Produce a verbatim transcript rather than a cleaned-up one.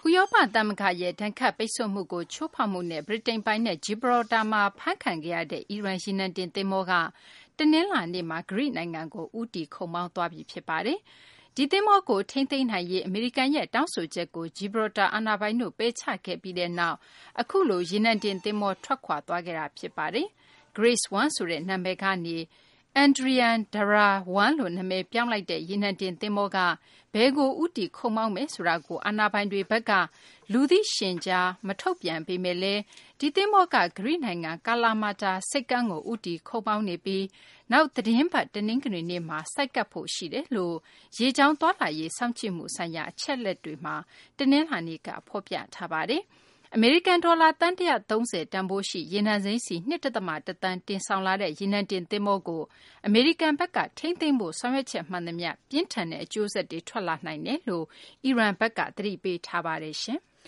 ရောပသမဂ္ဂရဲ့ဒဏ်ခတ်ပိတ်ဆို့မှုကိုချိုးဖောက်မှုနဲ့ဗြိတိန်ပိုင်နက် Gibraltar မှာဖမ်းခံခဲ့ရတဲ့အီရန်ရေနံတင်သင်္ဘောကတနင်္လာနေ့မှာဂရိနိုင်ငံကိုဦးတည်ခုတ်မောင်းသွားပြီဖြစ်ပါတယ်။ဒီသင်္ဘောကိုထိန်းသိမ်းနိုင်ရေးအမေရိကန်ရဲ့တောင်းဆိုချက်ကို Gibraltar အာဏာပိုင်တို့ပယ်ချခဲ့ပြီးတဲ့နောက်အခုလိုရေနံတင်သင်္ဘောထွက်ခွာသွားခဲ့တာဖြစ်ပါတယ်။ Grace one ဆိုတဲ့နာမည်ကနေ Adrian Darah one လို့နာမည်ပြောင်းလိုက်တဲ့ရေနံတင်သင်္ဘောကဘယ်ကိုဦးတည်ခုတ်မောင်းမယ်ဆိုတာကိုအာဏာပိုင်တွေဘက်ကလူသိရှင်ကြားမထုတ်ပြန်ပေမဲ့လည်းဒီသင်္ဘောကဂရိနိုင်ငံကာလာမာတာဆိပ်ကမ်းကိုဦးတည်ခုတ်မောင်းနေပြီးနောက်သတင်းပတ်တနင်္ဂနွေနေ့မှာဆိုက်ကပ်ဖို့ရှိတယ်လို့ရေကြောင်းသွားလာရေးစောင့်ကြည့်မှုဆိုင်ရာအချက်လက်တွေမှာတနင်္လာနေ့ကဖော်ပြထားပါတယ်။အမေရိကန်ဒေါ်လာသန်းone hundred thirtyတန်ဖိုးရှိရေနံစိမ်းစီtwo point oneတန်တင်ဆောင်လာတဲ့ရေနံတင်သင်္ဘောကိုအမေရိကန်ဘက်ကထိမ့်သိမ်းဖို့ဆောင်ရွက်ချက်မှန်သမျှပြင်းထန်တဲ့အကျိုးဆက်တွေထွက်လာနိုင်တယ်လို့အီရန်ဘက်ကသတိပေးထားပါတယ်ရှင်။